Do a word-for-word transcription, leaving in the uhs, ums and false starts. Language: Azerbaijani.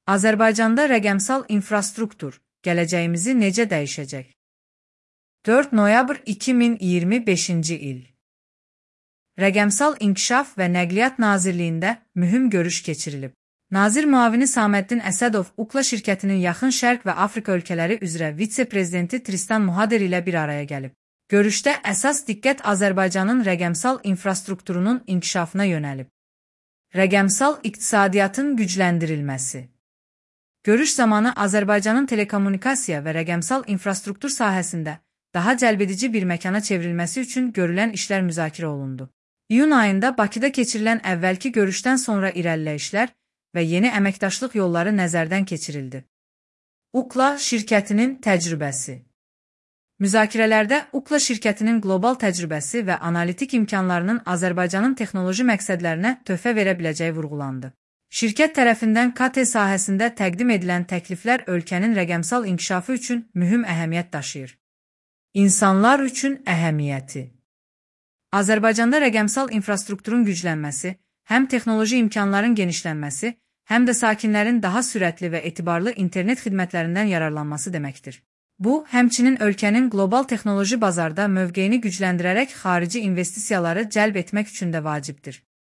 Azərbaycanda rəqəmsal infrastruktur gələcəyimizi necə dəyişəcək? dörd noyabr iki min iyirmi beşinci il. Rəqəmsal İnkişaf və Nəqliyyat Nazirliyində mühüm görüş keçirilib. Nazir müavini Saməddin Əsədov Ukla şirkətinin Yaxın Şərq və Afrika ölkələri üzrə vitse-prezidenti Tristan Muhader ilə bir araya gəlib. Görüşdə əsas diqqət Azərbaycanın rəqəmsal infrastrukturunun inkişafına yönəlib. Rəqəmsal iqtisadiyyatın gücləndirilməsi. Görüş zamanı Azərbaycanın telekommunikasiya və rəqəmsal infrastruktur sahəsində daha cəlbedici bir məkana çevrilməsi üçün görülən işlər müzakirə olundu. İyun ayında Bakıda keçirilən əvvəlki görüşdən sonra irəliləyişlər və yeni əməkdaşlıq yolları nəzərdən keçirildi. Ukla şirkətinin təcrübəsi. Müzakirələrdə Ukla şirkətinin qlobal təcrübəsi və analitik imkanlarının Azərbaycanın texnoloji məqsədlərinə töhfə verə biləcəyi vurğulandı. Şirkət tərəfindən K T sahəsində təqdim edilən təkliflər ölkənin rəqəmsal inkişafı üçün mühüm əhəmiyyət daşıyır. İnsanlar üçün əhəmiyyəti. Azərbaycanda rəqəmsal infrastrukturun güclənməsi, həm texnoloji imkanların genişlənməsi, həm də sakinlərin daha sürətli və etibarlı internet xidmətlərindən yararlanması deməkdir. Bu, həmçinin ölkənin qlobal texnoloji bazarda mövqeyini gücləndirərək xarici investisiyaları cəlb etmək üçün də vacibdir.